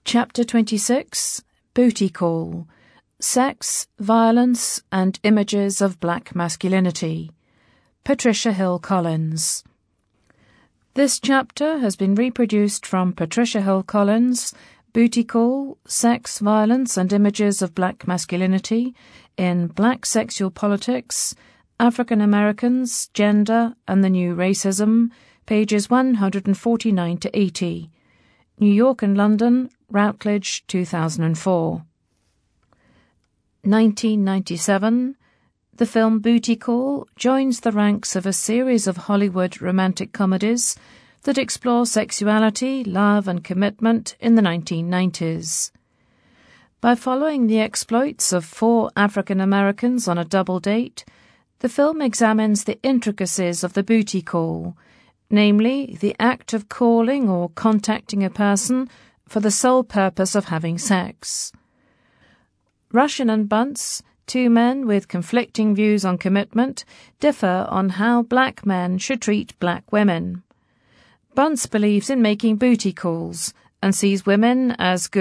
Chapter 26, Booty Call, Sex, Violence, and Images of Black Masculinity. Patricia Hill Collins. This chapter has been reproduced from Patricia Hill Collins' Booty Call, Sex, Violence, and Images of Black Masculinity in Black Sexual Politics, African Americans, Gender, and the New Racism, pages 149 to 80. New York and London, Routledge, 2004. 1997, the film Booty Call joins the ranks of a series of Hollywood romantic comedies that explore sexuality, love, and commitment in the 1990s. By following the exploits of 4 African Americans on a double date, the film examines the intricacies of the booty call, namely the act of calling or contacting a person for the sole purpose of having sex. Rushin and Bunce, 2 men with conflicting views on commitment, differ on how black men should treat black women. Bunce believes in making booty calls and sees women as good